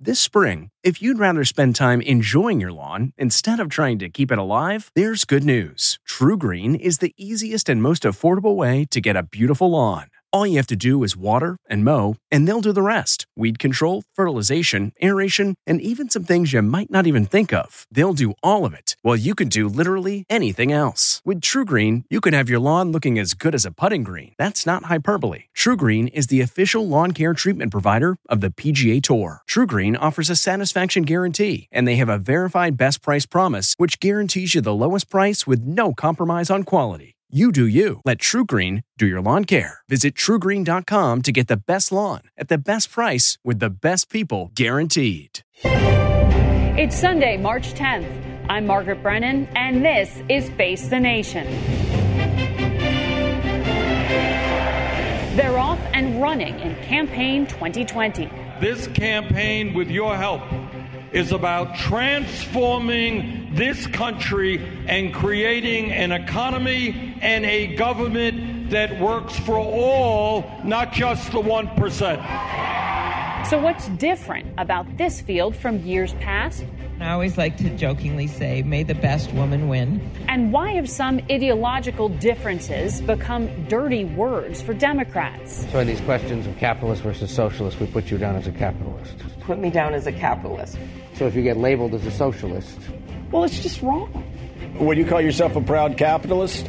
This spring, if you'd rather spend time enjoying your lawn instead of trying to keep it alive, there's good news. TruGreen is the easiest and most affordable way to get a beautiful lawn. All you have to do is water and mow, and they'll do the rest. Weed control, fertilization, aeration, and even some things you might not even think of. They'll do all of it, while you can do literally anything else. With TruGreen, you can have your lawn looking as good as a putting green. That's not hyperbole. TruGreen is the official lawn care treatment provider of the PGA Tour. TruGreen offers a satisfaction guarantee, and they have a verified best price promise, which guarantees you the lowest price with no compromise on quality. You do you. Let TruGreen do your lawn care. Visit TruGreen.com to get the best lawn at the best price with the best people guaranteed. It's Sunday, March 10th. I'm Margaret Brennan, and this is Face the Nation. They're off and running in campaign 2020. This campaign, with your help, is about transforming this country and creating an economy and a government that works for all, not just the 1%. So what's different about this field from years past? I always like to jokingly say, may the best woman win. And why have some ideological differences become dirty words for Democrats? So in these questions of capitalist versus socialist, we put you down as a capitalist. Put me down as a capitalist. So if you get labeled as a socialist... Well, it's just wrong. Would you call yourself a proud capitalist?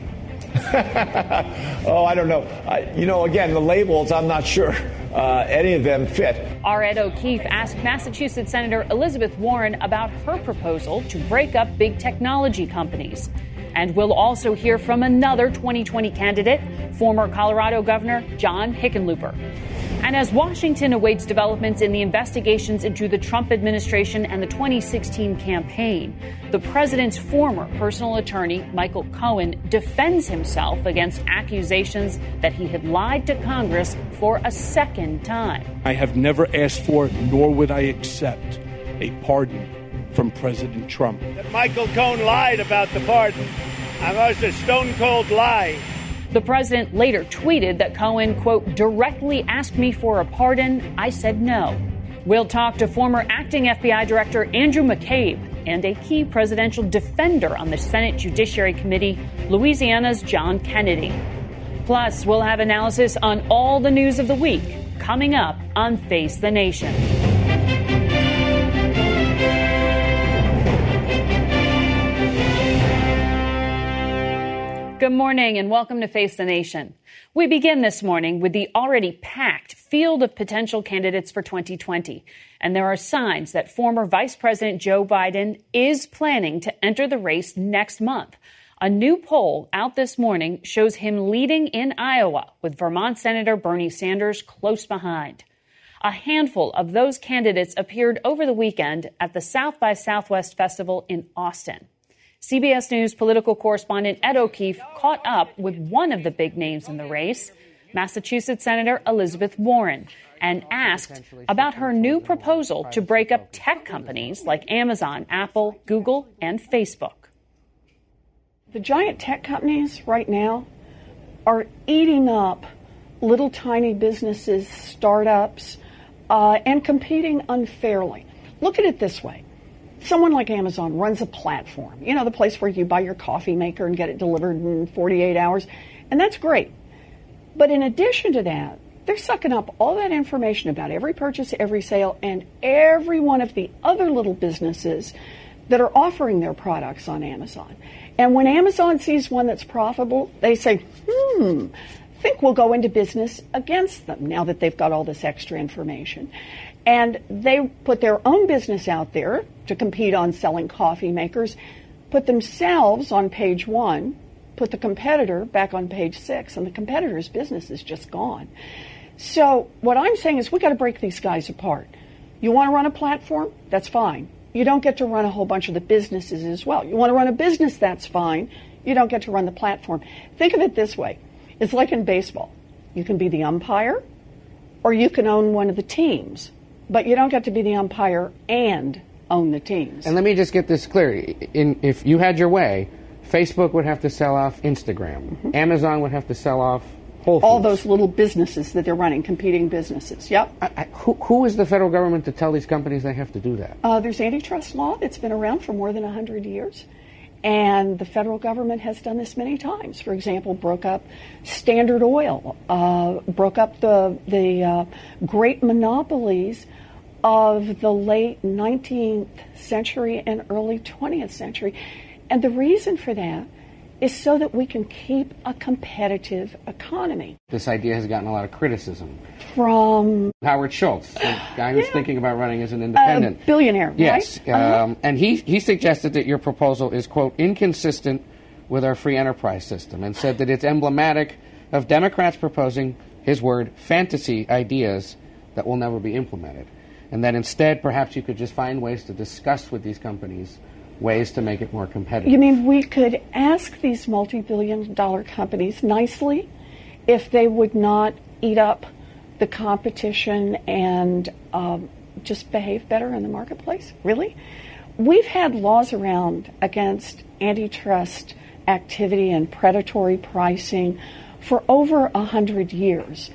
Oh, I don't know. Again, the labels, I'm not sure any of them fit. Our Ed O'Keefe asked Massachusetts Senator Elizabeth Warren about her proposal to break up big technology companies. And we'll also hear from another 2020 candidate, former Colorado Governor John Hickenlooper. And as Washington awaits developments in the investigations into the Trump administration and the 2016 campaign, the president's former personal attorney, Michael Cohen, defends himself against accusations that he had lied to Congress for a second time. I have never asked for, nor would I accept, a pardon from President Trump. Michael Cohen lied about the pardon. That was a stone-cold lie. The president later tweeted that Cohen, quote, directly asked me for a pardon. I said no. We'll talk to former acting FBI Director Andrew McCabe and a key presidential defender on the Senate Judiciary Committee, Louisiana's John Kennedy. Plus, we'll have analysis on all the news of the week coming up on Face the Nation. Good morning and welcome to Face the Nation. We begin this morning with the already packed field of potential candidates for 2020. And there are signs that former Vice President Joe Biden is planning to enter the race next month. A new poll out this morning shows him leading in Iowa, with Vermont Senator Bernie Sanders close behind. A handful of those candidates appeared over the weekend at the South by Southwest Festival in Austin. CBS News political correspondent Ed O'Keefe caught up with one of the big names in the race, Massachusetts Senator Elizabeth Warren, and asked about her new proposal to break up tech companies like Amazon, Apple, Google, and Facebook. The giant tech companies right now are eating up little tiny businesses, startups, and competing unfairly. Look at it this way. Someone like Amazon runs a platform, the place where you buy your coffee maker and get it delivered in 48 hours, and that's great. But in addition to that, they're sucking up all that information about every purchase, every sale, and every one of the other little businesses that are offering their products on Amazon. And when Amazon sees one that's profitable, they say, think we'll go into business against them now that they've got all this extra information. And they put their own business out there to compete on selling coffee makers, put themselves on page 1, put the competitor back on page 6, and the competitor's business is just gone. So what I'm saying is we got to break these guys apart. You want to run a platform? That's fine. You don't get to run a whole bunch of the businesses as well. You want to run a business? That's fine. You don't get to run the platform. Think of it this way. It's like in baseball. You can be the umpire, or you can own one of the teams. But you don't get to be the umpire and own the teams. And let me just get this clear. If you had your way, Facebook would have to sell off Instagram. Mm-hmm. Amazon would have to sell off all those little businesses that they're running, competing businesses. Yep. Who is the federal government to tell these companies they have to do that? There's antitrust law that's been around for more than 100 years. And the federal government has done this many times. For example, broke up Standard Oil, broke up the great monopolies of the late 19th century and early 20th century. And the reason for that is so that we can keep a competitive economy. This idea has gotten a lot of criticism. From Howard Schultz, the guy who's thinking about running as an independent. A billionaire, yes, right? And he suggested that your proposal is, quote, inconsistent with our free enterprise system, and said that it's emblematic of Democrats proposing, his word, fantasy ideas that will never be implemented. And that instead, perhaps you could just find ways to discuss with these companies ways to make it more competitive. You mean we could ask these multi-billion-dollar companies nicely if they would not eat up the competition and just behave better in the marketplace? Really? We've had laws around against antitrust activity and predatory pricing for over 100 years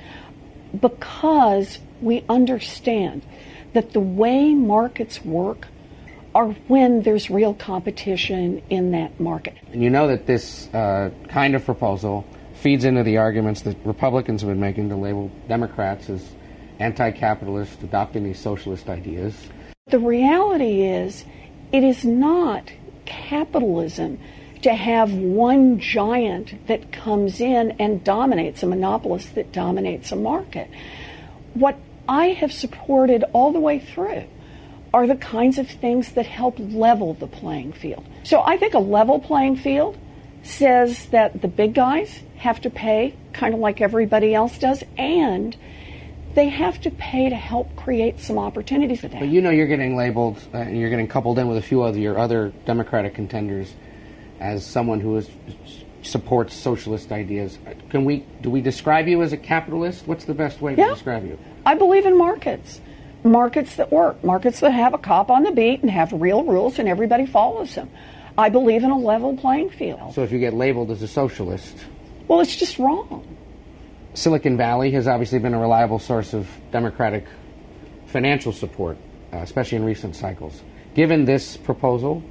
because we understand that the way markets work are when there's real competition in that market. And you know that this kind of proposal feeds into the arguments that Republicans have been making to label Democrats as anti-capitalist, adopting these socialist ideas. The reality is, it is not capitalism to have one giant that comes in and dominates, a monopolist that dominates a market. What I have supported all the way through are the kinds of things that help level the playing field. So I think a level playing field says that the big guys have to pay kind of like everybody else does, and they have to pay to help create some opportunities for them. But you know you're getting labeled, and you're getting coupled in with a few of your other Democratic contenders as someone who supports socialist ideas. Do we describe you as a capitalist? What's the best way to describe you? I believe in markets. Markets that work, markets that have a cop on the beat and have real rules and everybody follows them. I believe in a level playing field. So if you get labeled as a socialist... Well, it's just wrong. Silicon Valley has obviously been a reliable source of Democratic financial support, especially in recent cycles. Given this proposal,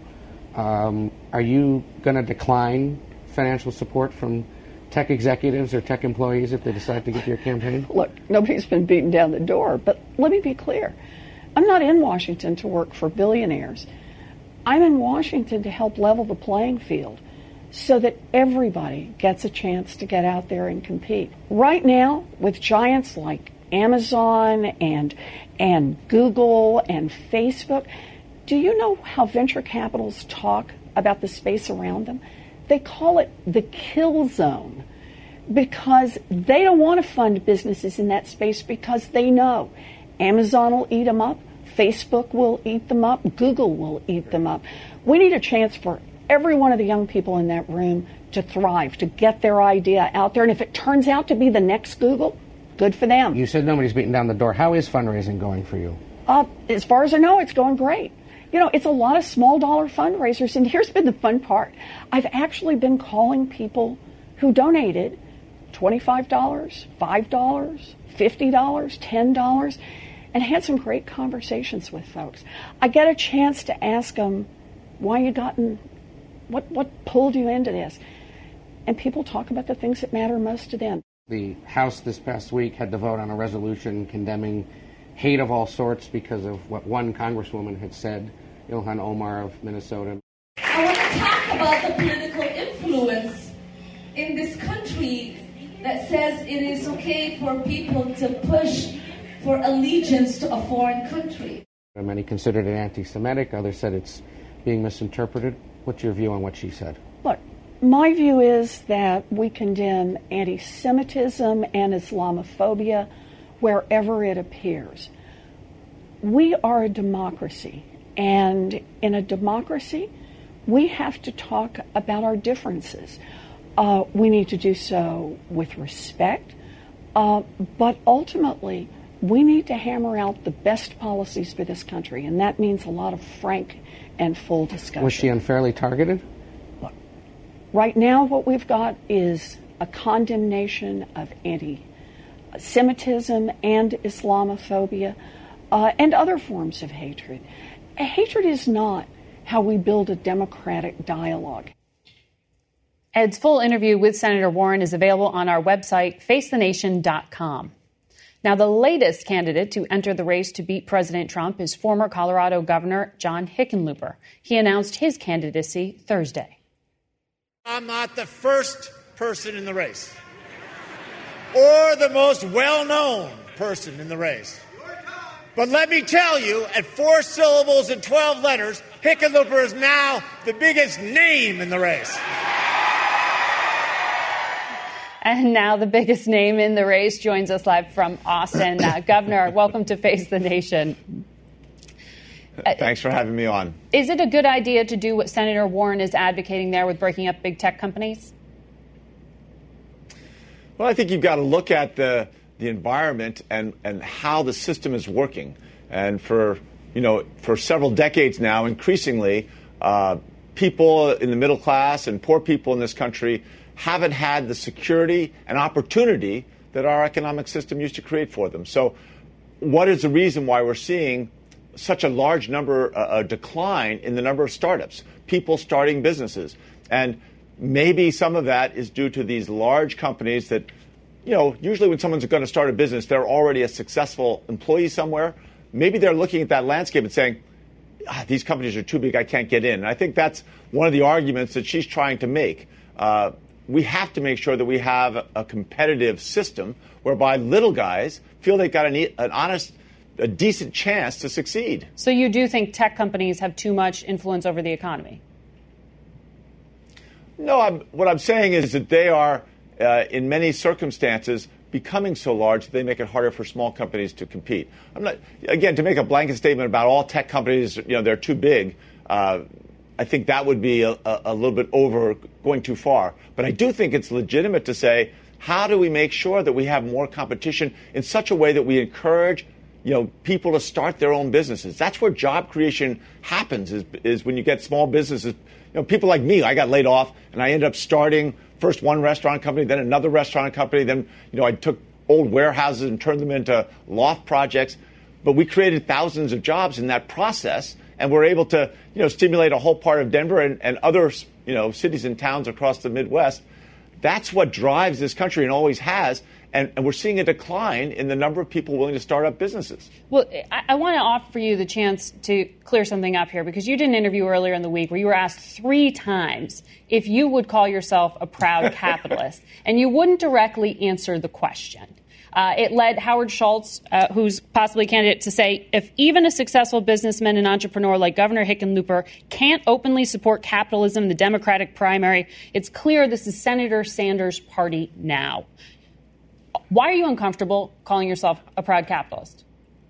are you going to decline financial support from tech executives or tech employees if they decide to get to your campaign? Look, nobody's been beating down the door, but let me be clear. I'm not in Washington to work for billionaires. I'm in Washington to help level the playing field so that everybody gets a chance to get out there and compete. Right now, with giants like Amazon and Google and Facebook, do you know how venture capitals talk about the space around them? They call it the kill zone because they don't want to fund businesses in that space because they know Amazon will eat them up, Facebook will eat them up, Google will eat them up. We need a chance for every one of the young people in that room to thrive, to get their idea out there. And if it turns out to be the next Google, good for them. You said nobody's beating down the door. How is fundraising going for you? As far as I know, it's going great. You know, it's a lot of small dollar fundraisers, and here's been the fun part. I've actually been calling people who donated $25, $5, $50, $10, and had some great conversations with folks. I get a chance to ask them, why you what pulled you into this? And people talk about the things that matter most to them. The House this past week had to vote on a resolution condemning hate of all sorts because of what one congresswoman had said, Ilhan Omar of Minnesota. I want to talk about the political influence in this country that says it is okay for people to push for allegiance to a foreign country. Many considered it anti-Semitic, others said it's being misinterpreted. What's your view on what she said? Look, my view is that we condemn anti-Semitism and Islamophobia wherever it appears. We are a democracy, and in a democracy, we have to talk about our differences. We need to do so with respect, but ultimately, we need to hammer out the best policies for this country, and that means a lot of frank and full discussion. Was she unfairly targeted? Look, right now what we've got is a condemnation of anti-Semitism and Islamophobia and other forms of hatred. Hatred is not how we build a democratic dialogue. Ed's full interview with Senator Warren is available on our website, facethenation.com. Now, the latest candidate to enter the race to beat President Trump is former Colorado Governor John Hickenlooper. He announced his candidacy Thursday. I'm not the first person in the race or the most well-known person in the race. But let me tell you, at 4 syllables and 12 letters, Hickenlooper is now the biggest name in the race. And now the biggest name in the race joins us live from Austin. Governor, welcome to Face the Nation. Thanks for having me on. Is it a good idea to do what Senator Warren is advocating there with breaking up big tech companies? Well, I think you've got to look at the environment and how the system is working. And for several decades now, increasingly, people in the middle class and poor people in this country haven't had the security and opportunity that our economic system used to create for them. So what is the reason why we're seeing such a large number, a decline in the number of startups, people starting businesses? And maybe some of that is due to these large companies that, usually when someone's going to start a business, they're already a successful employee somewhere. Maybe they're looking at that landscape and saying, these companies are too big, I can't get in. And I think that's one of the arguments that she's trying to make. We have to make sure that we have a competitive system whereby little guys feel they've got a decent chance to succeed. So you do think tech companies have too much influence over the economy? No, what I'm saying is that they are, in many circumstances, becoming so large that they make it harder for small companies to compete. I'm not, again, to make a blanket statement about all tech companies, they're too big. I think that would be a little bit going too far. But I do think it's legitimate to say, how do we make sure that we have more competition in such a way that we encourage, people to start their own businesses? That's where job creation happens, is when you get small businesses. People like me, I got laid off and I ended up starting first one restaurant company, then another restaurant company. Then, I took old warehouses and turned them into loft projects. But we created thousands of jobs in that process. And we're able to, stimulate a whole part of Denver and other, cities and towns across the Midwest. That's what drives this country and always has. And we're seeing a decline in the number of people willing to start up businesses. Well, I want to offer you the chance to clear something up here, because you did an interview earlier in the week where you were asked 3 times if you would call yourself a proud capitalist, and you wouldn't directly answer the question. It led Howard Schultz, who's possibly a candidate, to say, if even a successful businessman and entrepreneur like Governor Hickenlooper can't openly support capitalism in the Democratic primary, it's clear this is Senator Sanders' party now. Why are you uncomfortable calling yourself a proud capitalist?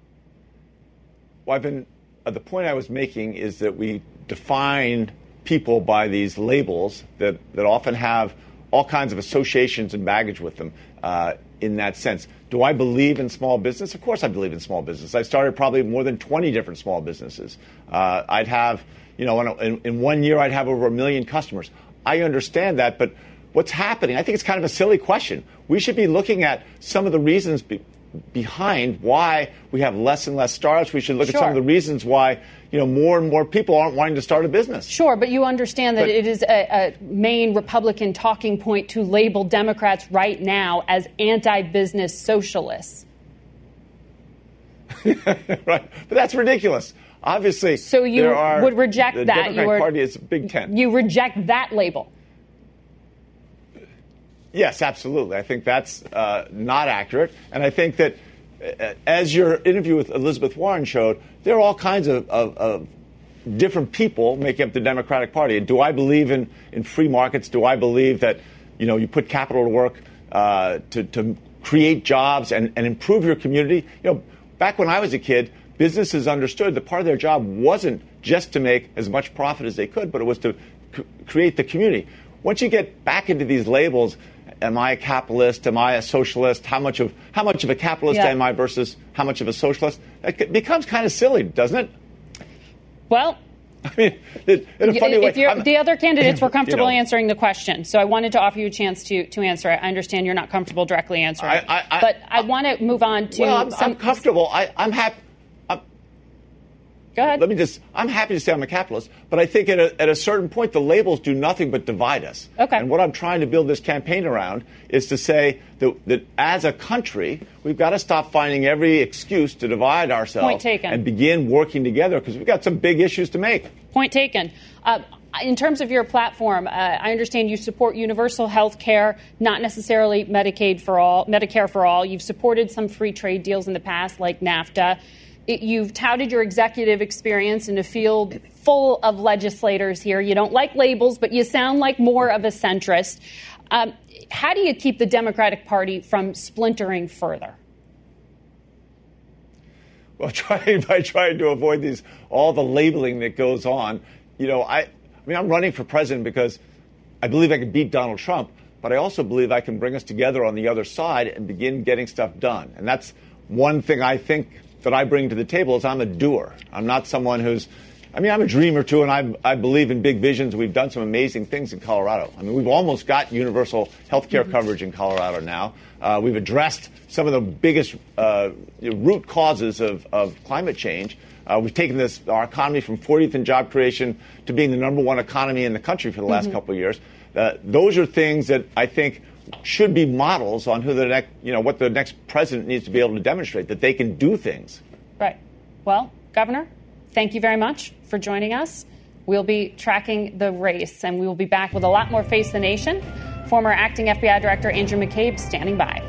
Well, the point I was making is that we define people by these labels that often have all kinds of associations and baggage with them. In that sense, do I believe in small business? Of course I believe in small business. I started probably more than 20 different small businesses. I'd have, in 1 year, I'd have over 1 million customers. I understand that, but what's happening, I think it's kind of a silly question. We should be looking at some of the reasons behind why we have less and less startups. We should look at some of the reasons why, more and more people aren't wanting to start a business. Sure, but you understand that it is a main Republican talking point to label Democrats right now as anti-business socialists. Right, but that's ridiculous. Obviously, so you would reject the that. Democratic Party is Big Tent. You reject that label. Yes, absolutely. I think that's not accurate. And I think that, as your interview with Elizabeth Warren showed, there are all kinds of different people making up the Democratic Party. And do I believe in free markets? Do I believe that, you put capital to work to create jobs and improve your community? Back when I was a kid, businesses understood that part of their job wasn't just to make as much profit as they could, but it was to create the community. Once you get back into these labels, am I a capitalist? Am I a socialist? How much of a capitalist am I versus how much of a socialist? It becomes kind of silly, doesn't it? Well, I mean, in a funny way. The other candidates were comfortable answering the question, so I wanted to offer you a chance to answer it. I understand you're not comfortable directly answering it, but I want to move on to I'm comfortable. I'm happy. Go ahead. I'm happy to say I'm a capitalist, but I think at a certain point, the labels do nothing but divide us. Okay. And what I'm trying to build this campaign around is to say that as a country, we've got to stop finding every excuse to divide ourselves. Point taken. And begin working together, because we've got some big issues to make. Point taken. In terms of your platform, I understand you support universal health care, not necessarily Medicare for all. You've supported some free trade deals in the past, like NAFTA. You've touted your executive experience in a field full of legislators here. You don't like labels, but you sound like more of a centrist. How do you keep the Democratic Party from splintering further? Well, by trying to avoid all the labeling that goes on. I'm running for president because I believe I can beat Donald Trump, but I also believe I can bring us together on the other side and begin getting stuff done. And that's one thing I think that I bring to the table is I'm a doer. I'm not someone I'm a dreamer too, and I believe in big visions. We've done some amazing things in Colorado. We've almost got universal health care coverage in Colorado now. We've addressed some of the biggest root causes of climate change. We've taken our economy from 40th in job creation to being the number one economy in the country for the last couple of years. Those are things that I think should be models on what the next president needs to be able to demonstrate, that they can do things. Right. Well, Governor, thank you very much for joining us. We'll be tracking the race, and we will be back with a lot more Face the Nation. Former acting FBI Director Andrew McCabe standing by.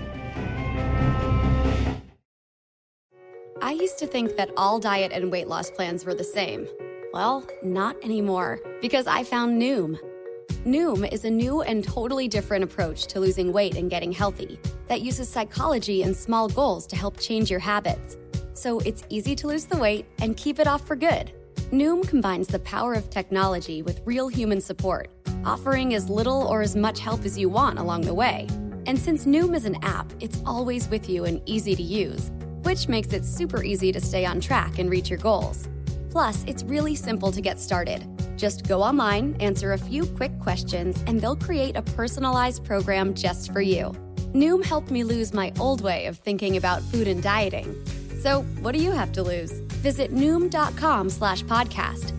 I used to think that all diet and weight loss plans were the same. Well, not anymore, because I found Noom. Noom is a new and totally different approach to losing weight and getting healthy that uses psychology and small goals to help change your habits. So it's easy to lose the weight and keep it off for good. Noom combines the power of technology with real human support, offering as little or as much help as you want along the way. And since Noom is an app, it's always with you and easy to use, which makes it super easy to stay on track and reach your goals. Plus, it's really simple to get started. Just go online, answer a few quick questions, and they'll create a personalized program just for you. Noom helped me lose my old way of thinking about food and dieting. So what do you have to lose? Visit Noom.com/podcast,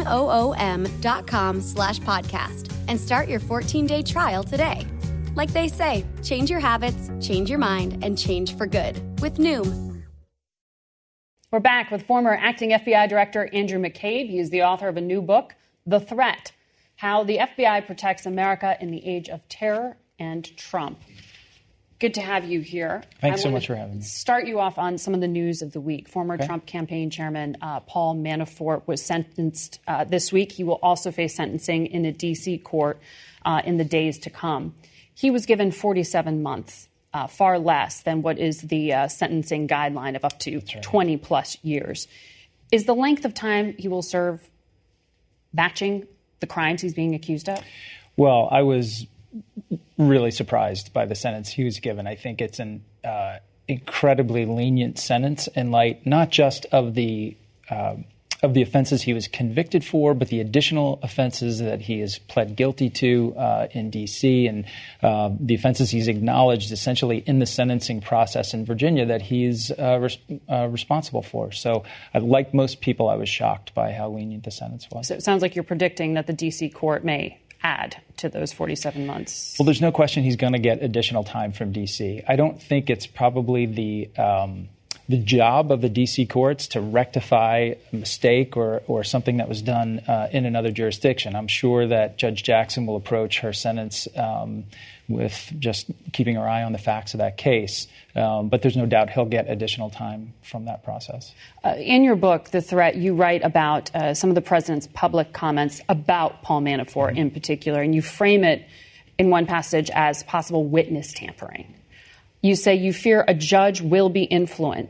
NOOM.com/podcast, and start your 14-day trial today. Like they say, change your habits, change your mind, and change for good with Noom. We're back with former acting FBI Director Andrew McCabe. He is the author of a new book, The Threat: How the FBI Protects America in the Age of Terror and Trump. Good to have you here. Thanks so much for having me. Start you off on some of the news of the week. Former Trump campaign chairman Paul Manafort was sentenced this week. He will also face sentencing in a D.C. court in the days to come. He was given 47 months. Far less than what is the sentencing guideline of up to 20 plus years. Is the length of time he will serve matching the crimes he's being accused of? Well, I was really surprised by the sentence he was given. I think it's an incredibly lenient sentence in light not just of the offenses he was convicted for, but the additional offenses that he has pled guilty to in D.C. and the offenses he's acknowledged essentially in the sentencing process in Virginia that he's responsible for. So, like most people, I was shocked by how lenient the sentence was. So it sounds like you're predicting that the D.C. court may add to those 47 months. Well, there's no question he's going to get additional time from D.C. I don't think it's probably the job of the D.C. courts to rectify a mistake or something that was done in another jurisdiction. I'm sure that Judge Jackson will approach her sentence with just keeping her eye on the facts of that case. But there's no doubt he'll get additional time from that process. In your book, The Threat, you write about some of the president's public comments about Paul Manafort in particular, and you frame it in one passage as possible witness tampering. You say you fear a judge will be influenced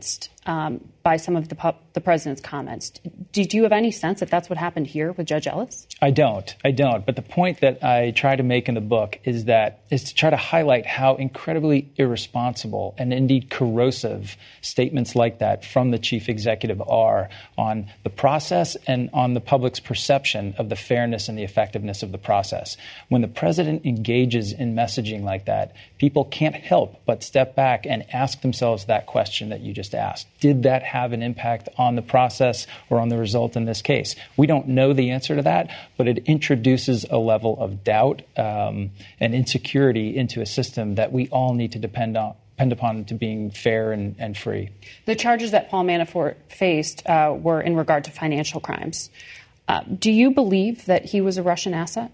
by some of the president's comments. Did you have any sense that that's what happened here with Judge Ellis? I don't. But the point that I try to make in the book is to try to highlight how incredibly irresponsible and indeed corrosive statements like that from the chief executive are on the process and on the public's perception of the fairness and the effectiveness of the process. When the president engages in messaging like that, people can't help but step back and ask themselves that question that you just asked. Did that have an impact on the process or on the result in this case? We don't know the answer to that, but it introduces a level of doubt and insecurity into a system that we all need to depend upon to being fair and free. The charges that Paul Manafort faced were in regard to financial crimes. Do you believe that he was a Russian asset?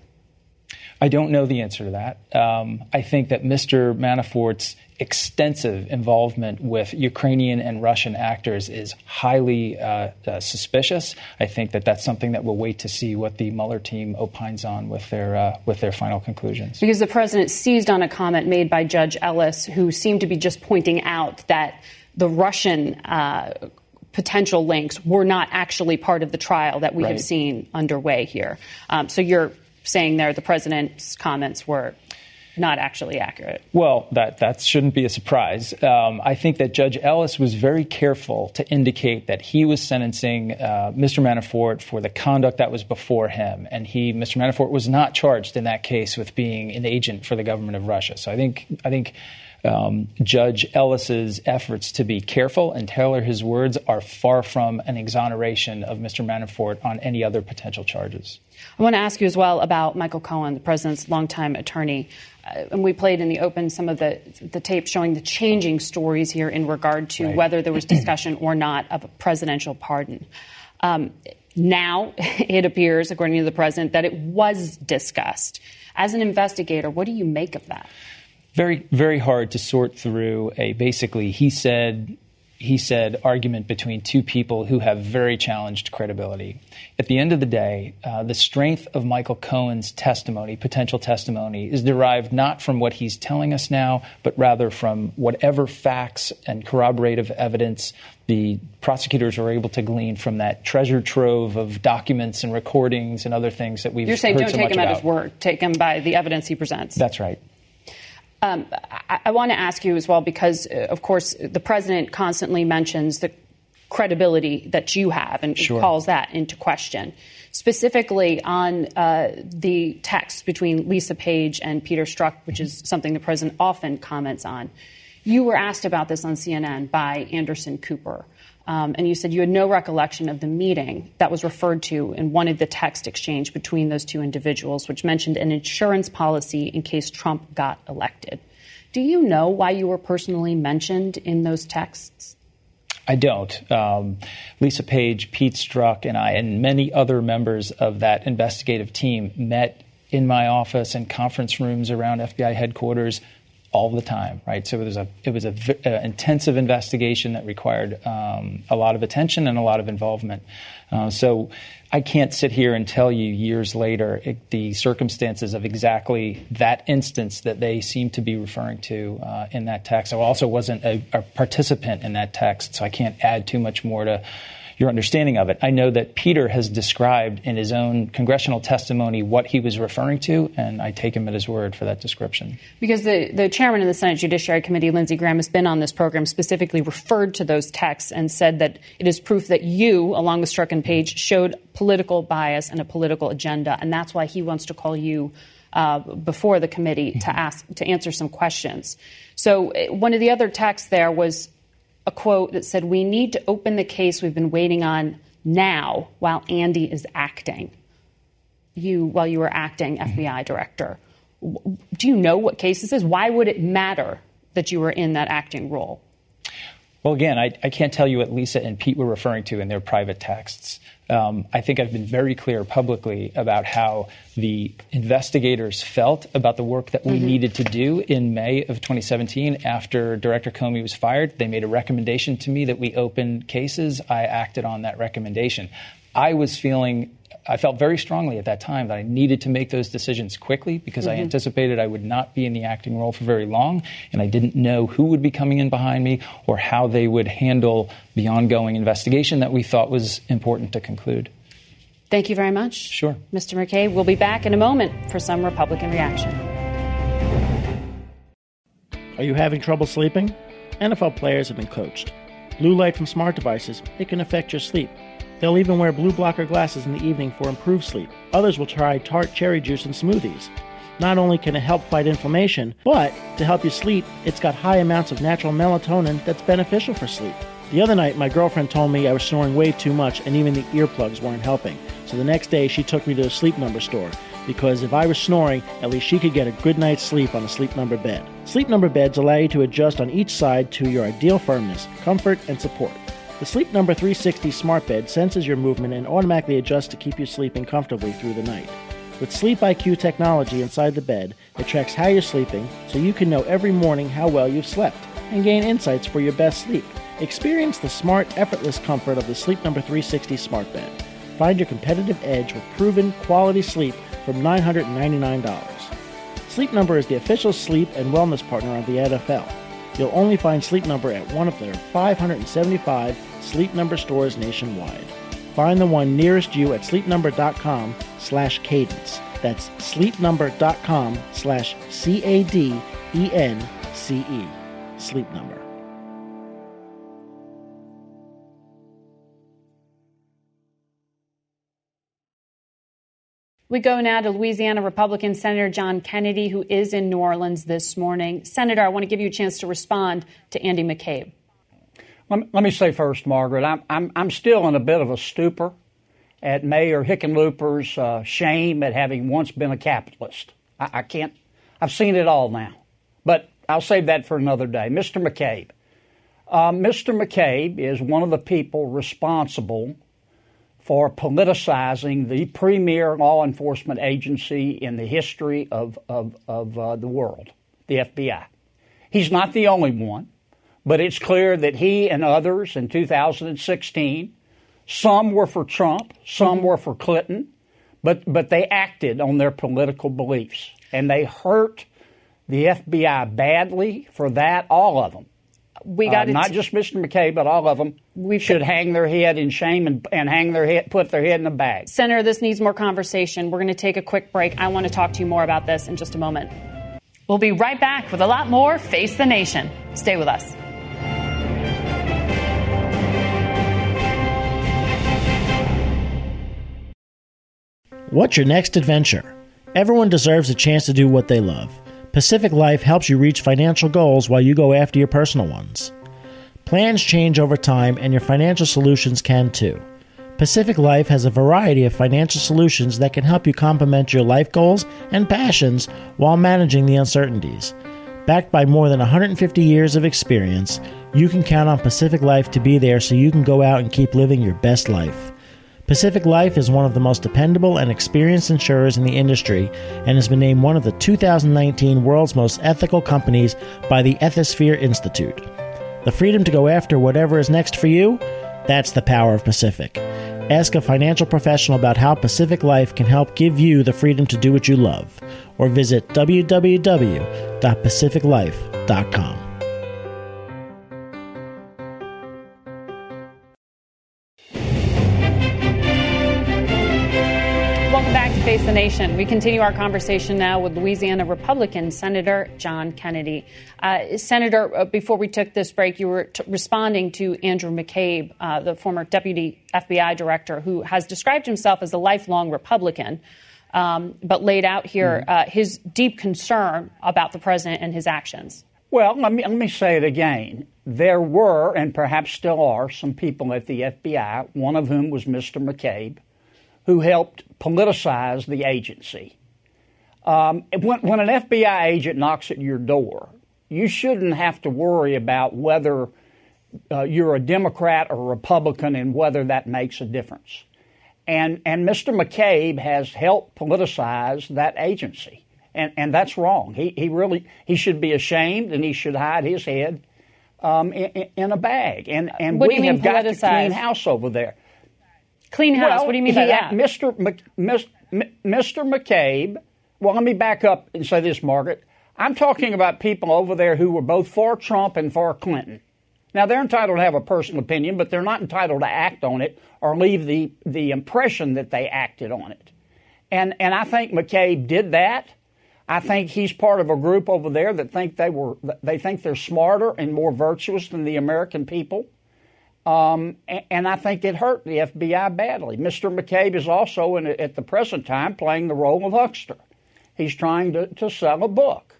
I don't know the answer to that. I think that Mr. Manafort's extensive involvement with Ukrainian and Russian actors is highly suspicious. I think that that's something that we'll wait to see what the Mueller team opines on with their final conclusions. Because the president seized on a comment made by Judge Ellis, who seemed to be just pointing out that the Russian potential links were not actually part of the trial that we have seen underway here. So you're saying there the president's comments were not actually accurate. Well, that shouldn't be a surprise. I think that Judge Ellis was very careful to indicate that he was sentencing Mr. Manafort for the conduct that was before him. And Mr. Manafort was not charged in that case with being an agent for the government of Russia. So I think Judge Ellis's efforts to be careful and tailor his words are far from an exoneration of Mr. Manafort on any other potential charges. I want to ask you as well about Michael Cohen, the president's longtime attorney. And we played in the open some of the tape showing the changing stories here in regard to whether there was discussion or not of a presidential pardon. Now it appears, according to the president, that it was discussed. As an investigator, what do you make of that? Very, very hard to sort through a basically he said argument between two people who have very challenged credibility. At the end of the day, the strength of Michael Cohen's testimony, potential testimony, is derived not from what he's telling us now, but rather from whatever facts and corroborative evidence the prosecutors were able to glean from that treasure trove of documents and recordings and other things that we've heard so much about. You're saying don't take him at his word, take him by the evidence he presents. That's right. I want to ask you as well, because, of course, the president constantly mentions the credibility that you have and calls that into question. Specifically on the text between Lisa Page and Peter Strzok, which is something the president often comments on. You were asked about this on CNN by Anderson Cooper. And you said you had no recollection of the meeting that was referred to in one of the text exchange between those two individuals, which mentioned an insurance policy in case Trump got elected. Do you know why you were personally mentioned in those texts? I don't. Lisa Page, Pete Strzok, and I, and many other members of that investigative team met in my office and conference rooms around FBI headquarters all the time, right? So it was an intensive investigation that required a lot of attention and a lot of involvement. So I can't sit here and tell you years later the circumstances of exactly that instance that they seem to be referring to in that text. I also wasn't a participant in that text, so I can't add too much more to your understanding of it. I know that Peter has described in his own congressional testimony what he was referring to, and I take him at his word for that description. Because the chairman of the Senate Judiciary Committee, Lindsey Graham, has been on this program, specifically referred to those texts and said that it is proof that you, along with Strzok and Page, showed political bias and a political agenda, and that's why he wants to call you before the committee to answer some questions. So one of the other texts there was a quote that said, "We need to open the case we've been waiting on now while Andy is acting." While you were acting FBI director. Do you know what case this is? Why would it matter that you were in that acting role? Well, again, I can't tell you what Lisa and Pete were referring to in their private texts. I think I've been very clear publicly about how the investigators felt about the work that we needed to do in May of 2017 after Director Comey was fired. They made a recommendation to me that we open cases. I acted on that recommendation. I felt very strongly at that time that I needed to make those decisions quickly because I anticipated I would not be in the acting role for very long, and I didn't know who would be coming in behind me or how they would handle the ongoing investigation that we thought was important to conclude. Thank you very much. Sure. Mr. McCabe, we'll be back in a moment for some Republican reaction. Are you having trouble sleeping? NFL players have been coached. Blue light from smart devices, it can affect your sleep. They'll even wear blue blocker glasses in the evening for improved sleep. Others will try tart cherry juice in smoothies. Not only can it help fight inflammation, but to help you sleep, it's got high amounts of natural melatonin that's beneficial for sleep. The other night, my girlfriend told me I was snoring way too much and even the earplugs weren't helping. So the next day, she took me to a Sleep Number store because if I was snoring, at least she could get a good night's sleep on a Sleep Number bed. Sleep Number beds allow you to adjust on each side to your ideal firmness, comfort, and support. The Sleep Number 360 smart bed senses your movement and automatically adjusts to keep you sleeping comfortably through the night. With Sleep IQ technology inside the bed, it tracks how you're sleeping so you can know every morning how well you've slept and gain insights for your best sleep. Experience the smart, effortless comfort of the Sleep Number 360 smart bed. Find your competitive edge with proven quality sleep from $999. Sleep Number is the official sleep and wellness partner of the NFL. You'll only find Sleep Number at one of their 575 Sleep Number stores nationwide. Find the one nearest you at sleepnumber.com/cadence. That's sleepnumber.com/CADENCE. Sleep Number. We go now to Louisiana Republican Senator John Kennedy, who is in New Orleans this morning. Senator, I want to give you a chance to respond to Andy McCabe. Let me say first, Margaret, I'm still in a bit of a stupor at Mayor Hickenlooper's shame at having once been a capitalist. I can't. I've seen it all now, but I'll save that for another day. Mr. McCabe. Mr. McCabe is one of the people responsible for politicizing the premier law enforcement agency in the history of the world, the FBI. He's not the only one, but it's clear that he and others in 2016, some were for Trump, some were for Clinton, but they acted on their political beliefs, and they hurt the FBI badly for that, all of them. Not just Mr. McCabe, but all of them should hang their head in shame and hang their head, put their head in a bag. Senator, this needs more conversation. We're going to take a quick break. I want to talk to you more about this in just a moment. We'll be right back with a lot more Face the Nation. Stay with us. What's your next adventure? Everyone deserves a chance to do what they love. Pacific Life helps you reach financial goals while you go after your personal ones. Plans change over time, and your financial solutions can too. Pacific Life has a variety of financial solutions that can help you complement your life goals and passions while managing the uncertainties. Backed by more than 150 years of experience, you can count on Pacific Life to be there so you can go out and keep living your best life. Pacific Life is one of the most dependable and experienced insurers in the industry and has been named one of the 2019 World's Most Ethical Companies by the Ethisphere Institute. The freedom to go after whatever is next for you? That's the power of Pacific. Ask a financial professional about how Pacific Life can help give you the freedom to do what you love, or visit www.pacificlife.com. Welcome back to Face the Nation. We continue our conversation now with Louisiana Republican Senator John Kennedy. Senator, before we took this break, you were responding to Andrew McCabe, the former deputy FBI director, who has described himself as a lifelong Republican, but laid out here his deep concern about the president and his actions. Well, let me say it again. There were, and perhaps still are, some people at the FBI, one of whom was Mr. McCabe, who helped politicize the agency. When an FBI agent knocks at your door, you shouldn't have to worry about whether you're a Democrat or Republican and whether that makes a difference. And Mr. McCabe has helped politicize that agency, and that's wrong. He should be ashamed, and he should hide his head in a bag. And what we have got to clean house over there. Clean house. What do you mean by that? Mr. McCabe, well, let me back up and say this, Margaret. I'm talking about people over there who were both for Trump and for Clinton. Now, they're entitled to have a personal opinion, but they're not entitled to act on it or leave the impression that they acted on it. And I think McCabe did that. I think he's part of a group over there that think they think they're smarter and more virtuous than the American people. And I think it hurt the FBI badly. Mr. McCabe is also, at the present time, playing the role of huckster. He's trying to sell a book.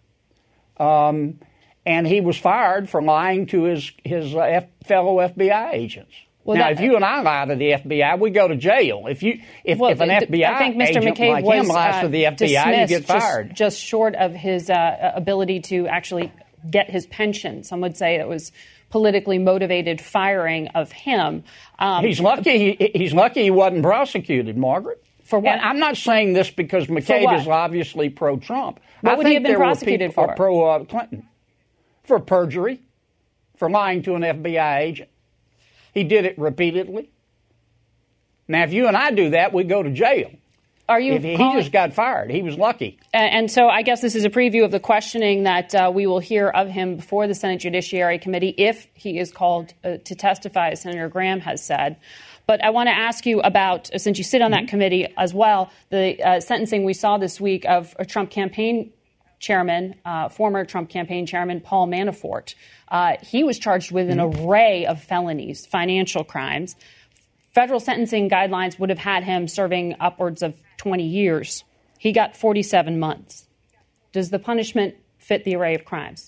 And he was fired for lying to his fellow FBI agents. Well, now, if you and I lie to the FBI, we go to jail. If an FBI agent like him lies to the FBI, you get fired. Just short of his ability to actually get his pension. Some would say it was politically motivated firing of him. He's lucky. He's lucky he wasn't prosecuted, Margaret. For what? And I'm not saying this because McCabe is obviously pro-Trump. What would he have been prosecuted for? Pro-Clinton. For perjury, for lying to an FBI agent. He did it repeatedly. Now, if you and I do that, we go to jail. He just got fired. He was lucky. And so I guess this is a preview of the questioning that we will hear of him before the Senate Judiciary Committee if he is called to testify, as Senator Graham has said. But I want to ask you about, since you sit on that committee as well, the sentencing we saw this week of a Trump campaign chairman, former Trump campaign chairman Paul Manafort. He was charged with an array of felonies, financial crimes. Federal sentencing guidelines would have had him serving upwards of 20 years. He got 47 months. Does the punishment fit the array of crimes?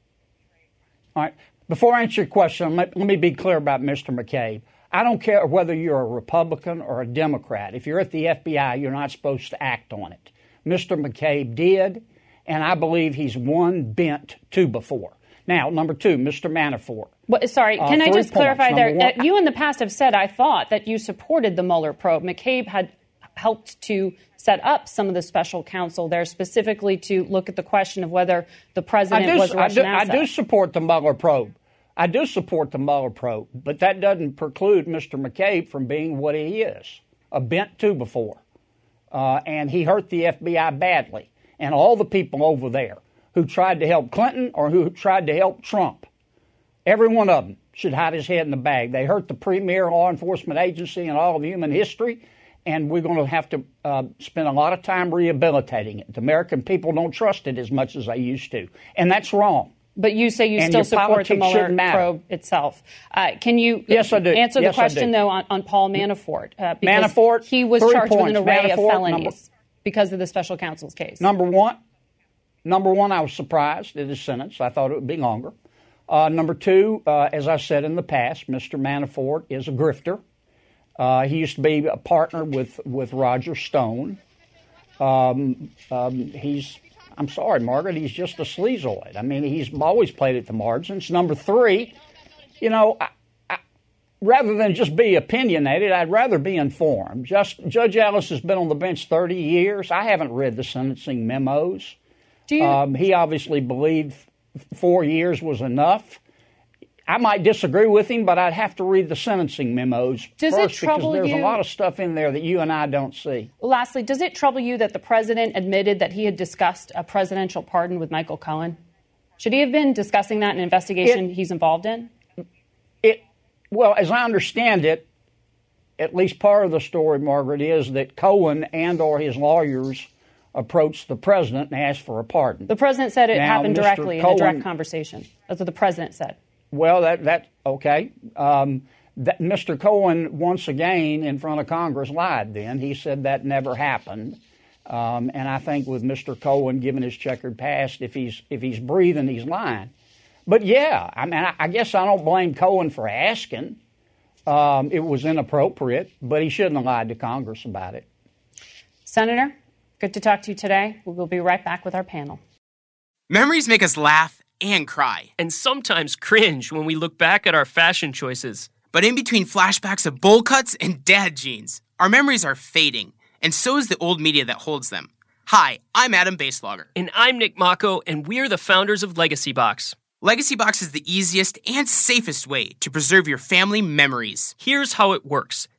All right. Before I answer your question, let me be clear about Mr. McCabe. I don't care whether you're a Republican or a Democrat. If you're at the FBI, you're not supposed to act on it. Mr. McCabe did. And I believe he's one bent two before. Now, number two, Mr. Manafort. Sorry, can I just clarify there? You in the past have said, I thought, that you supported the Mueller probe. McCabe had helped to set up some of the special counsel there specifically to look at the question of whether the president was a Russian asset. I do support the Mueller probe. But that doesn't preclude Mr. McCabe from being what he is, a bent two before. And he hurt the FBI badly. And all the people over there who tried to help Clinton or who tried to help Trump, every one of them should hide his head in the bag. They hurt the premier law enforcement agency in all of human history, and we're going to have to spend a lot of time rehabilitating it. The American people don't trust it as much as they used to, and that's wrong. But you say you still support the Mueller probe itself. Can you answer the question, though, on Paul Manafort? Because Manafort, he was charged with an array of felonies. Because of the special counsel's case. Number one, I was surprised at his sentence. I thought it would be longer. Number two, as I said in the past, Mr. Manafort is a grifter. He used to be a partner with Roger Stone. I'm sorry, Margaret, he's just a sleazoid. I mean, he's always played at the margins. Number three, rather than just be opinionated, I'd rather be informed. Judge Ellis has been on the bench 30 years. I haven't read the sentencing memos. He obviously believed 4 years was enough. I might disagree with him, but I'd have to read the sentencing memos first because there's a lot of stuff in there that you and I don't see. Lastly, does it trouble you that the president admitted that he had discussed a presidential pardon with Michael Cohen? Should he have been discussing that in an investigation he's involved in? Well, as I understand it, at least part of the story, Margaret, is that Cohen and or his lawyers approached the president and asked for a pardon. The president said it happened directly in a direct conversation. That's what the president said. Well, okay. Mr. Cohen, once again, in front of Congress, lied then. He said that never happened. And I think with Mr. Cohen, given his checkered past, if he's breathing, he's lying. But yeah, I mean, I guess I don't blame Cohen for asking. It was inappropriate, but he shouldn't have lied to Congress about it. Senator, good to talk to you today. We'll be right back with our panel. Memories make us laugh and cry. And sometimes cringe when we look back at our fashion choices. But in between flashbacks of bowl cuts and dad jeans, our memories are fading, and so is the old media that holds them. Hi, I'm Adam Baselogger. And I'm Nick Mako, and we're the founders of Legacy Box. Legacy Box is the easiest and safest way to preserve your family memories. Here's how it works.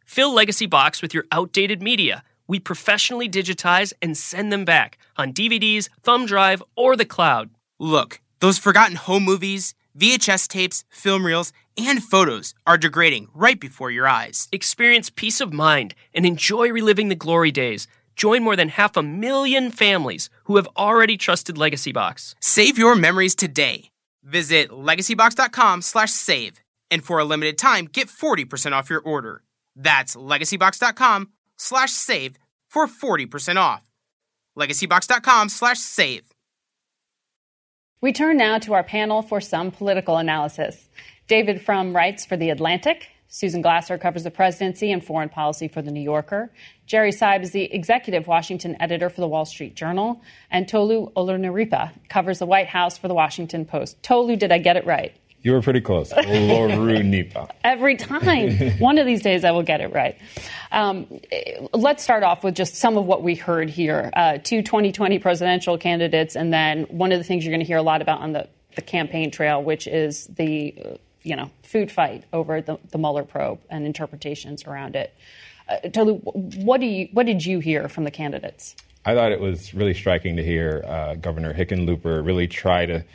Fill Legacy Box with your outdated media. We professionally digitize and send them back on DVDs, thumb drive, or the cloud. Look, those forgotten home movies, VHS tapes, film reels, and photos are degrading right before your eyes. Experience peace of mind and enjoy reliving the glory days. Join more than 500,000 families who have already trusted Legacy Box. Save your memories today. Visit legacybox.com/save. And for a limited time, get 40% off your order. That's legacybox.com/save for 40% off. legacybox.com/save. We turn now to our panel for some political analysis. David Frum writes for The Atlantic. Susan Glasser covers the presidency and foreign policy for The New Yorker. Jerry Seib is the executive Washington editor for The Wall Street Journal. And Tolu Olorunnipa covers the White House for The Washington Post. Tolu, did I get it right? You were pretty close. Olorunnipa. Every time. One of these days I will get it right. Let's start off with just some of what we heard here. Two 2020 presidential candidates, and then one of the things you're going to hear a lot about on the campaign trail, which is the food fight over the Mueller probe and interpretations around it. Tolu, what did you hear from the candidates? I thought it was really striking to hear Governor Hickenlooper really try to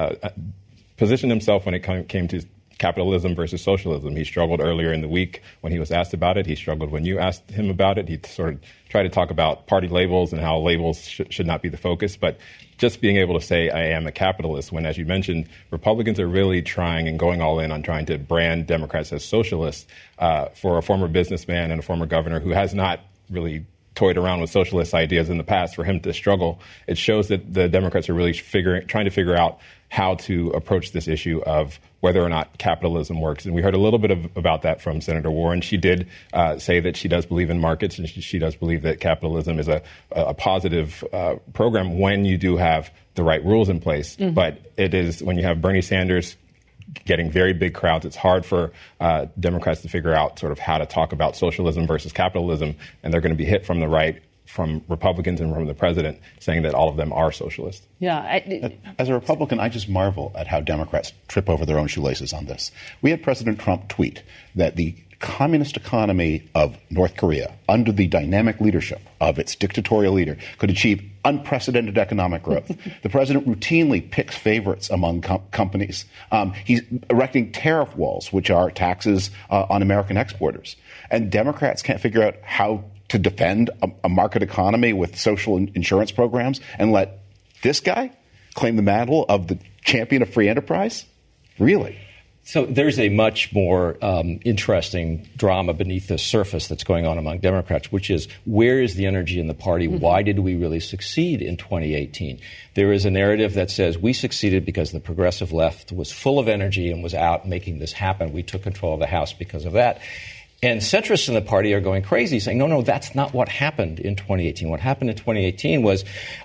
position himself when it came to capitalism versus socialism. He struggled earlier in the week when he was asked about it. He struggled when you asked him about it. He sort of tried to talk about party labels and how labels should not be the focus. But just being able to say, I am a capitalist, when, as you mentioned, Republicans are really trying and going all in on trying to brand Democrats as socialists, for a former businessman and a former governor who has not really toyed around with socialist ideas in the past, for him to struggle, it shows that the Democrats are really trying to figure out how to approach this issue of whether or not capitalism works. And we heard a little bit about that from Senator Warren. She did say that she does believe in markets, and she does believe that capitalism is a positive program when you do have the right rules in place. Mm-hmm. But it is when you have Bernie Sanders getting very big crowds, it's hard for Democrats to figure out sort of how to talk about socialism versus capitalism, and they're going to be hit from the right, from Republicans and from the president, saying that all of them are socialist. Yeah. As a Republican, I just marvel at how Democrats trip over their own shoelaces on this. We had President Trump tweet that the communist economy of North Korea, under the dynamic leadership of its dictatorial leader, could achieve unprecedented economic growth. The president routinely picks favorites among companies. He's erecting tariff walls, which are taxes on American exporters. And Democrats can't figure out how to defend a market economy with social insurance programs and let this guy claim the mantle of the champion of free enterprise? Really? So there's a much more interesting drama beneath the surface that's going on among Democrats, which is, where is the energy in the party? Mm-hmm. Why did we really succeed in 2018? There is a narrative that says we succeeded because the progressive left was full of energy and was out making this happen. We took control of the House because of that. And centrists in the party are going crazy, saying, no, that's not what happened in 2018. What happened in 2018 was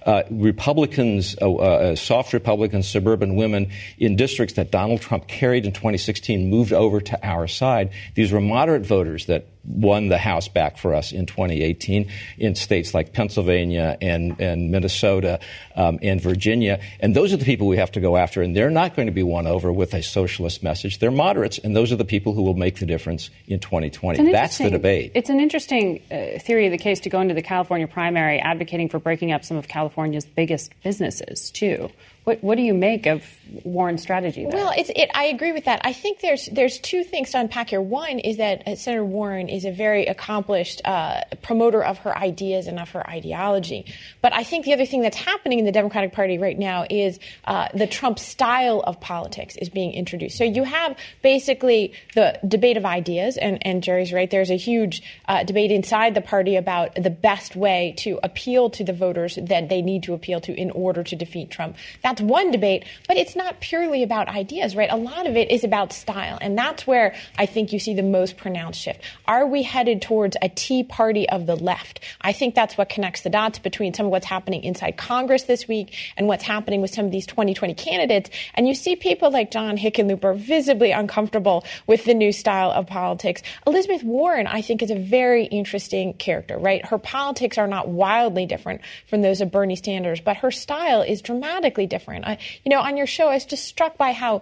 Republicans, soft Republicans, suburban women in districts that Donald Trump carried in 2016 moved over to our side. These were moderate voters that won the House back for us in 2018 in states like Pennsylvania and Minnesota and Virginia. And those are the people we have to go after. And they're not going to be won over with a socialist message. They're moderates, and those are the people who will make the difference in 2020. That's the debate. It's an interesting theory of the case to go into the California primary advocating for breaking up some of California's biggest businesses, too. What do you make of Warren's strategy there? Well, I agree with that. I think there's two things to unpack here. One is that Senator Warren is a very accomplished promoter of her ideas and of her ideology. But I think the other thing that's happening in the Democratic Party right now is the Trump style of politics is being introduced. So you have basically the debate of ideas, and Jerry's right, there's a huge debate inside the party about the best way to appeal to the voters that they need to appeal to in order to defeat Trump. That's one debate, but it's not purely about ideas, right? A lot of it is about style, and that's where I think you see the most pronounced shift. Are we headed towards a Tea Party of the left? I think that's what connects the dots between some of what's happening inside Congress this week and what's happening with some of these 2020 candidates. And you see people like John Hickenlooper visibly uncomfortable with the new style of politics. Elizabeth Warren, I think, is a very interesting character, right? Her politics are not wildly different from those of Bernie Sanders, but her style is dramatically different. On your show, I was just struck by how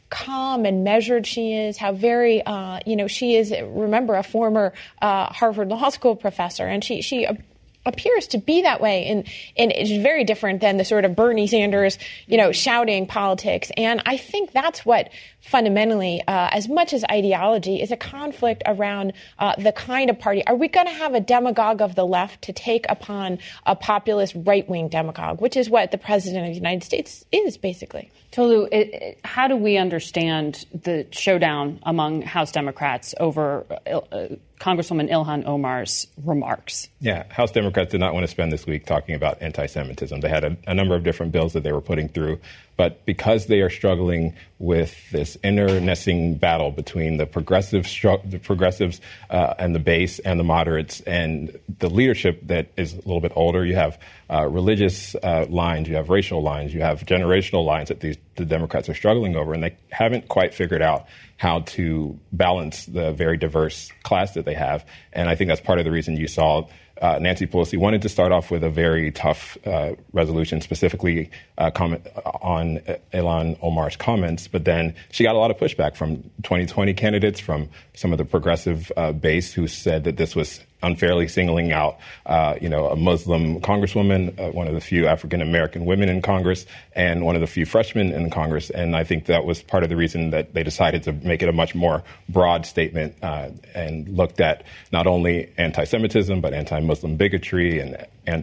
calm and measured she is, how very, she is, remember, a former Harvard Law School professor, and she appears to be that way, and it's very different than the sort of Bernie Sanders, shouting politics. And I think that's what fundamentally, as much as ideology, is a conflict around the kind of party. Are we going to have a demagogue of the left to take upon a populist right-wing demagogue, which is what the president of the United States is, basically? Tolu, how do we understand the showdown among House Democrats over Congresswoman Ilhan Omar's remarks? Yeah, House Democrats did not want to spend this week talking about anti-Semitism. They had a number of different bills that they were putting through. But because they are struggling with this internecine battle between the progressives and the base and the moderates and the leadership that is a little bit older, you have religious lines, you have racial lines, you have generational lines that the Democrats are struggling over, and they haven't quite figured out how to balance the very diverse class that they have. And I think that's part of the reason you saw Nancy Pelosi wanted to start off with a very tough resolution, specifically comment on Ilhan Omar's comments, but then she got a lot of pushback from 2020 candidates, from some of the progressive base who said that this was unfairly singling out, a Muslim congresswoman, one of the few African-American women in Congress, and one of the few freshmen in Congress. And I think that was part of the reason that they decided to make it a much more broad statement and looked at not only anti-Semitism, but anti-Muslim bigotry and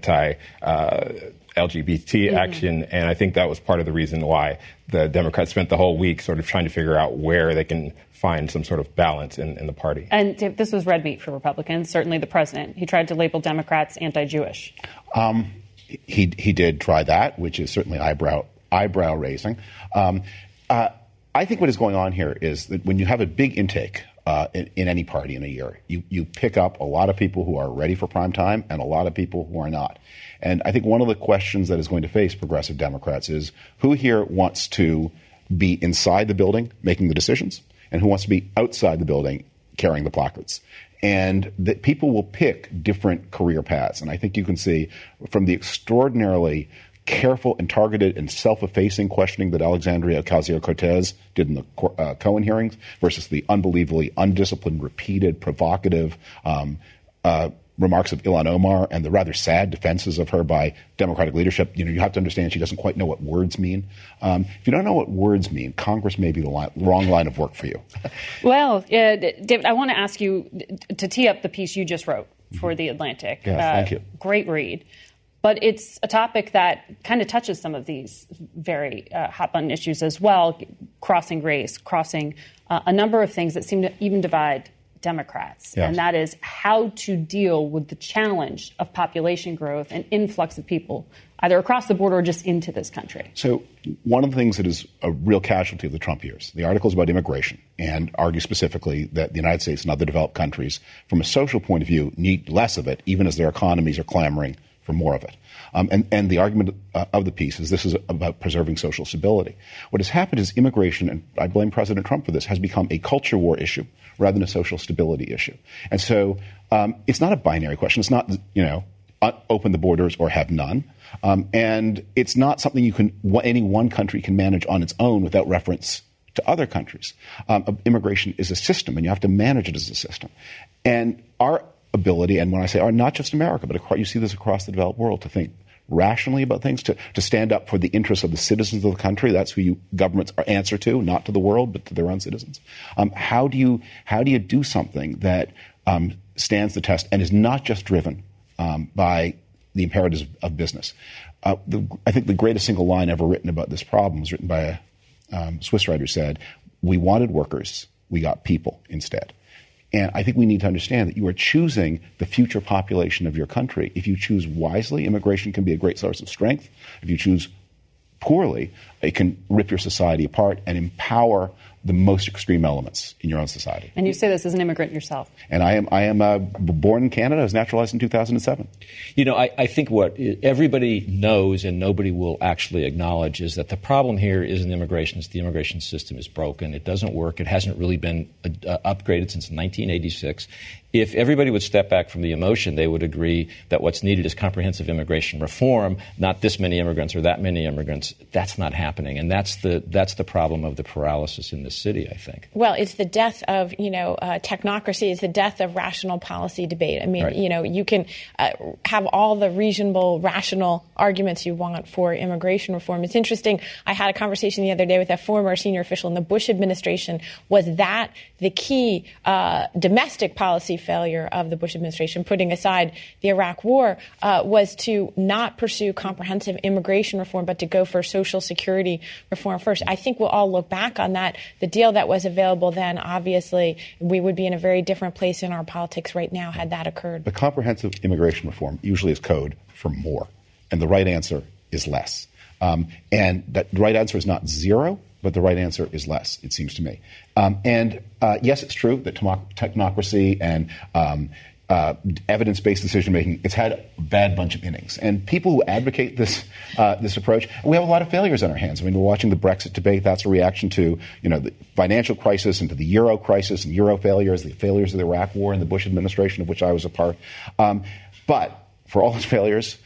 anti-LGBT action. And I think that was part of the reason why the Democrats spent the whole week sort of trying to figure out where they can find some sort of balance in the party. And this was red meat for Republicans, certainly the president. He tried to label Democrats anti-Jewish. He did try that, which is certainly eyebrow raising. I think what is going on here is that when you have a big intake in any party in a year, you pick up a lot of people who are ready for prime time and a lot of people who are not. And I think one of the questions that is going to face progressive Democrats is who here wants to be inside the building making the decisions, and who wants to be outside the building carrying the placards. And that people will pick different career paths. And I think you can see from the extraordinarily careful and targeted and self-effacing questioning that Alexandria Ocasio-Cortez did in the Cohen hearings versus the unbelievably undisciplined, repeated, provocative remarks of Ilhan Omar and the rather sad defenses of her by Democratic leadership. You have to understand she doesn't quite know what words mean. If you don't know what words mean, Congress may be the wrong line of work for you. Well, David, I want to ask you to tee up the piece you just wrote for The Atlantic. Yes, thank you. Great read. But it's a topic that kind of touches some of these very hot-button issues as well, crossing race, crossing a number of things that seem to even divide Democrats. Yes. And that is how to deal with the challenge of population growth and influx of people, either across the border or just into this country. So one of the things that is a real casualty of the Trump years, the articles about immigration, and argue specifically that the United States and other developed countries, from a social point of view, need less of it, even as their economies are clamoring for more of it. And the argument of the piece is this is about preserving social stability. What has happened is immigration, and I blame President Trump for this, has become a culture war issue rather than a social stability issue. And so it's not a binary question. It's not, open the borders or have none. And it's not something any one country can manage on its own without reference to other countries. Immigration is a system, and you have to manage it as a system. And our ability, and when I say our, not just America, but you see this across the developed world, to think rationally about things, to stand up for the interests of the citizens of the country. That's who governments are answer to, not to the world, but to their own citizens. How do you do something that stands the test and is not just driven by the imperatives of business? I think the greatest single line ever written about this problem was written by a Swiss writer who said, "We wanted workers, we got people instead." And I think we need to understand that you are choosing the future population of your country. If you choose wisely, immigration can be a great source of strength. If you choose poorly, it can rip your society apart and empower the most extreme elements in your own society. And you say this as an immigrant yourself. And I am born in Canada. I was naturalized in 2007. I think what everybody knows and nobody will actually acknowledge is that the problem here isn't immigration. It's the immigration system is broken. It doesn't work. It hasn't really been upgraded since 1986. If everybody would step back from the emotion, they would agree that what's needed is comprehensive immigration reform, not this many immigrants or that many immigrants. That's not happening. And that's the problem of the paralysis in this city, I think. Well, it's the death of, technocracy. It's the death of rational policy debate. I mean, Right. You can have all the reasonable, rational arguments you want for immigration reform. It's interesting. I had a conversation the other day with a former senior official in the Bush administration. Was that the key domestic policy failure of the Bush administration, putting aside the Iraq War, was to not pursue comprehensive immigration reform, but to go for Social Security reform first? I think we'll all look back on that. The deal that was available then, obviously, we would be in a very different place in our politics right now had that occurred. The comprehensive immigration reform usually is code for more, and the right answer is less. And that the right answer is not zero, but the right answer is less, it seems to me. Yes, it's true that technocracy and evidence-based decision-making, it's had a bad bunch of innings. And people who advocate this approach, we have a lot of failures on our hands. I mean, we're watching the Brexit debate. That's a reaction to, the financial crisis and to the Euro crisis and Euro failures, the failures of the Iraq War and the Bush administration, of which I was a part. But for all its failures,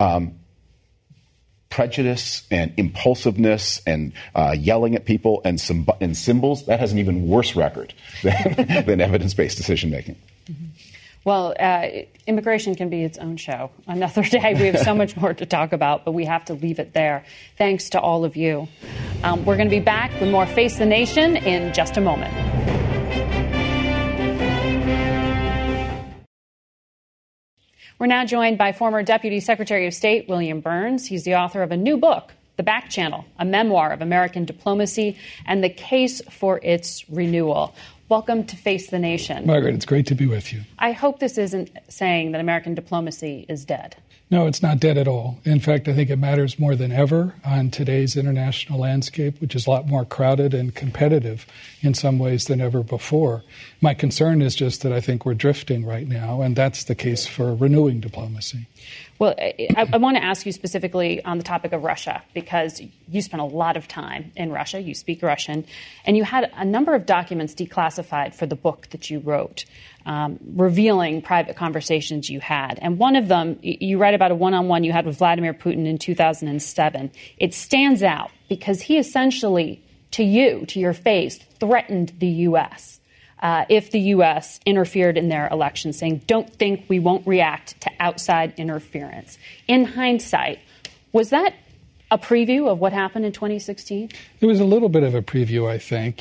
prejudice and impulsiveness and yelling at people and symbols, that has an even worse record than evidence-based decision-making. Mm-hmm. Well, immigration can be its own show. Another day. We have so much more to talk about, but we have to leave it there. Thanks to all of you. We're going to be back with more Face the Nation in just a moment. We're now joined by former Deputy Secretary of State William Burns. He's the author of a new book, The Back Channel, a memoir of American diplomacy and the case for its renewal. Welcome to Face the Nation. Margaret, it's great to be with you. I hope this isn't saying that American diplomacy is dead. No, it's not dead at all. In fact, I think it matters more than ever on today's international landscape, which is a lot more crowded and competitive in some ways than ever before. My concern is just that I think we're drifting right now, and that's the case for renewing diplomacy. Well, I want to ask you specifically on the topic of Russia, because you spent a lot of time in Russia. You speak Russian, and you had a number of documents declassified for the book that you wrote, revealing private conversations you had. And one of them, you write about a one-on-one you had with Vladimir Putin in 2007. It stands out because he essentially, to your face, threatened the U.S. If the U.S. interfered in their election, saying, don't think we won't react to outside interference. In hindsight, was that a preview of what happened in 2016? It was a little bit of a preview, I think.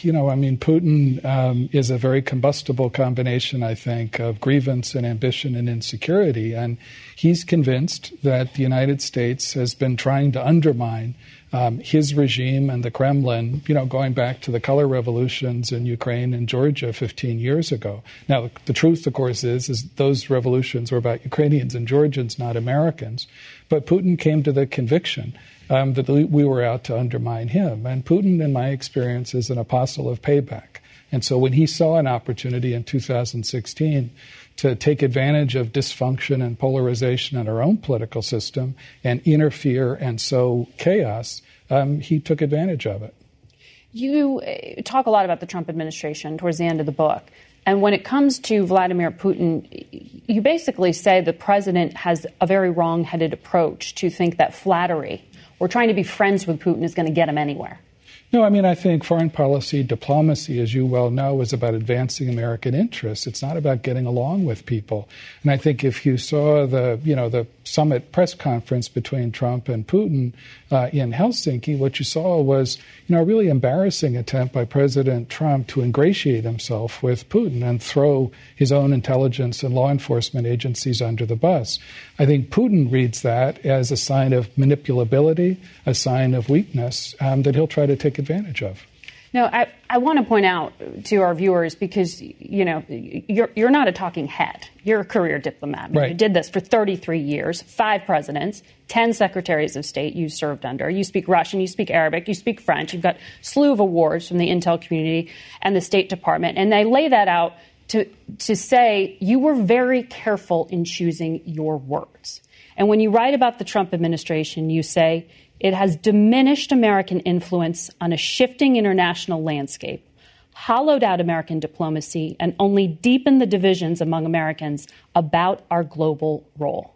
Putin is a very combustible combination, I think, of grievance and ambition and insecurity. And he's convinced that the United States has been trying to undermine his regime and the Kremlin, going back to the color revolutions in Ukraine and Georgia 15 years ago. Now, the truth, of course, is those revolutions were about Ukrainians and Georgians, not Americans. But Putin came to the conviction that we were out to undermine him. And Putin, in my experience, is an apostle of payback. And so when he saw an opportunity in 2016 to take advantage of dysfunction and polarization in our own political system and interfere and sow chaos, he took advantage of it. You talk a lot about the Trump administration towards the end of the book. And when it comes to Vladimir Putin, you basically say the president has a very wrong-headed approach to think that flattery or trying to be friends with Putin is going to get him anywhere. No, I think foreign policy, diplomacy, as you well know, is about advancing American interests. It's not about getting along with people. And I think if you saw the summit press conference between Trump and Putin in Helsinki, what you saw was, a really embarrassing attempt by President Trump to ingratiate himself with Putin and throw his own intelligence and law enforcement agencies under the bus. I think Putin reads that as a sign of manipulability, a sign of weakness that he'll try to take advantage of. No, I want to point out to our viewers, because, you're not a talking head. You're a career diplomat. Right. You did this for 33 years, 5 presidents, 10 secretaries of state you served under. You speak Russian, you speak Arabic, you speak French. You've got a slew of awards from the intel community and the State Department. And they lay that out to say you were very careful in choosing your words. And when you write about the Trump administration, you say, it has diminished American influence on a shifting international landscape, hollowed out American diplomacy and only deepened the divisions among Americans about our global role.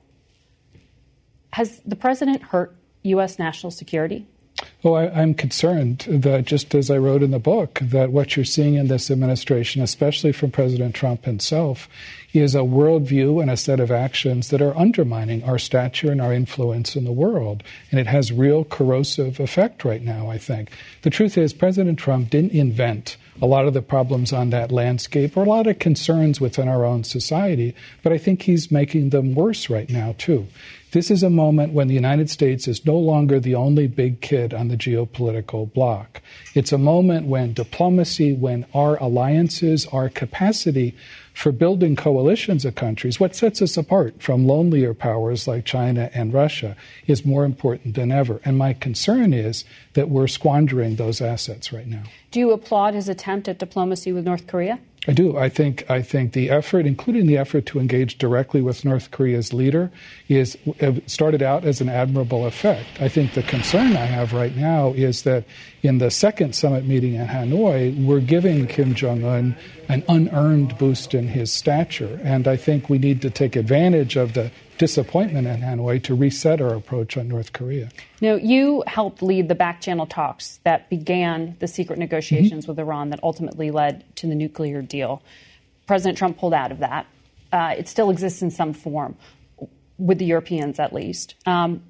Has the president hurt U.S. national security? Well, I'm concerned that, just as I wrote in the book, that what you're seeing in this administration, especially from President Trump himself, is a worldview and a set of actions that are undermining our stature and our influence in the world. And it has real corrosive effect right now, I think. The truth is, President Trump didn't invent a lot of the problems on that landscape or a lot of concerns within our own society, but I think he's making them worse right now, too. This is a moment when the United States is no longer the only big kid on the geopolitical block. It's a moment when diplomacy, when our alliances, our capacity for building coalitions of countries, what sets us apart from lonelier powers like China and Russia, is more important than ever. And my concern is that we're squandering those assets right now. Do you applaud his attempt at diplomacy with North Korea? I do. I think the effort, including the effort to engage directly with North Korea's leader, started out as an admirable effect. I think the concern I have right now is that in the second summit meeting in Hanoi, we're giving Kim Jong-un an unearned boost in his stature. And I think we need to take advantage of the disappointment in Hanoi to reset our approach on North Korea. Now, you helped lead the back-channel talks that began the secret negotiations with Iran that ultimately led to the nuclear deal. President Trump pulled out of that. It still exists in some form, with the Europeans at least.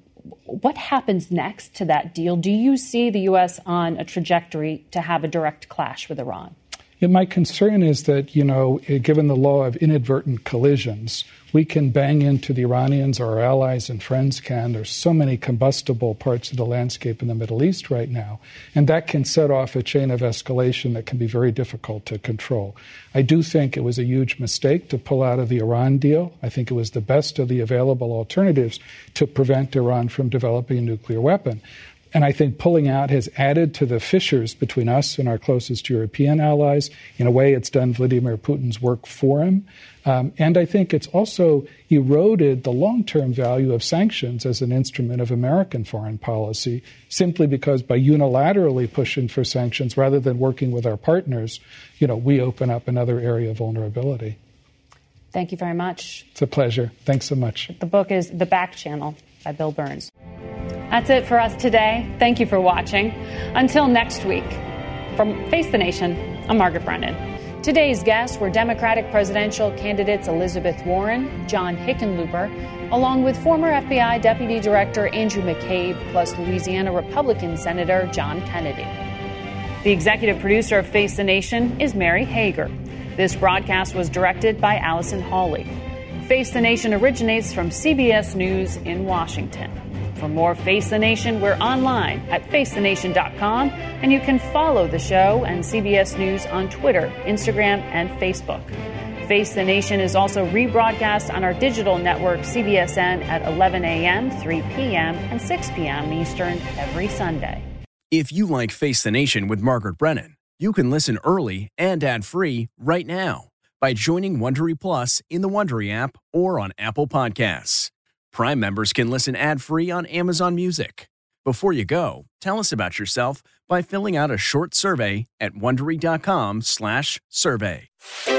What happens next to that deal? Do you see the U.S. on a trajectory to have a direct clash with Iran? Yeah, my concern is that, given the law of inadvertent collisions, we can bang into the Iranians, or our allies and friends can. There's so many combustible parts of the landscape in the Middle East right now, and that can set off a chain of escalation that can be very difficult to control. I do think it was a huge mistake to pull out of the Iran deal. I think it was the best of the available alternatives to prevent Iran from developing a nuclear weapon. And I think pulling out has added to the fissures between us and our closest European allies. In a way, it's done Vladimir Putin's work for him. And I think it's also eroded the long-term value of sanctions as an instrument of American foreign policy, simply because by unilaterally pushing for sanctions rather than working with our partners, we open up another area of vulnerability. Thank you very much. It's a pleasure. Thanks so much. The book is The Back Channel by Bill Burns. That's it for us today. Thank you for watching. Until next week, from Face the Nation, I'm Margaret Brennan. Today's guests were Democratic presidential candidates Elizabeth Warren, John Hickenlooper, along with former FBI Deputy Director Andrew McCabe, plus Louisiana Republican Senator John Kennedy. The executive producer of Face the Nation is Mary Hager. This broadcast was directed by Allison Hawley. Face the Nation originates from CBS News in Washington. For more Face the Nation, we're online at facethenation.com, and you can follow the show and CBS News on Twitter, Instagram, and Facebook. Face the Nation is also rebroadcast on our digital network, CBSN, at 11 a.m., 3 p.m., and 6 p.m. Eastern every Sunday. If you like Face the Nation with Margaret Brennan, you can listen early and ad-free right now by joining Wondery Plus in the Wondery app or on Apple Podcasts. Prime members can listen ad-free on Amazon Music. Before you go, tell us about yourself by filling out a short survey at Wondery.com/survey.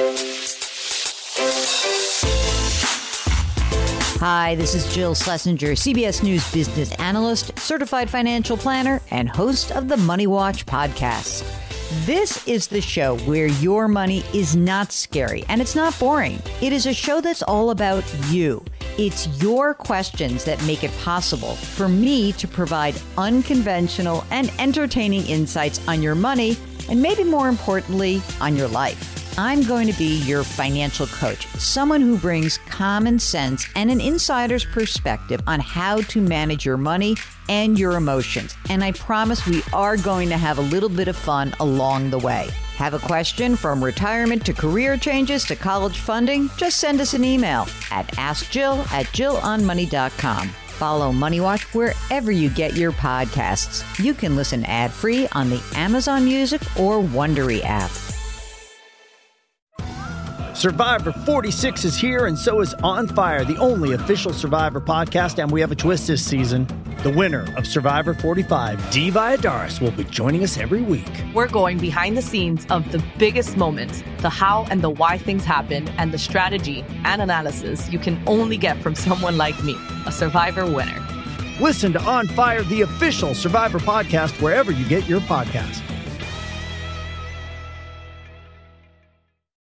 Hi, this is Jill Schlesinger, CBS News business analyst, certified financial planner, and host of the Money Watch podcast. This is the show where your money is not scary and it's not boring. It is a show that's all about you. It's your questions that make it possible for me to provide unconventional and entertaining insights on your money, and maybe more importantly, on your life. I'm going to be your financial coach, someone who brings common sense and an insider's perspective on how to manage your money and your emotions. And I promise we are going to have a little bit of fun along the way. Have a question from retirement to career changes to college funding? Just send us an email at askjill@jillonmoney.com. Follow Money Watch wherever you get your podcasts. You can listen ad-free on the Amazon Music or Wondery app. Survivor 46 is here, and so is On Fire, the only official Survivor podcast, and we have a twist this season. The winner of Survivor 45, Dee Valladares, will be joining us every week. We're going behind the scenes of the biggest moments, the how and the why things happen, and the strategy and analysis you can only get from someone like me, a Survivor winner. Listen to On Fire, the official Survivor podcast, wherever you get your podcasts.